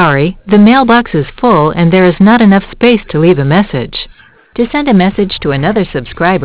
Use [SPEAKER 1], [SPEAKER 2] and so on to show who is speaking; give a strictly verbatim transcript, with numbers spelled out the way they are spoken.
[SPEAKER 1] Sorry, the mailbox is full and there is not enough space to leave a message. To send a message to another subscriber,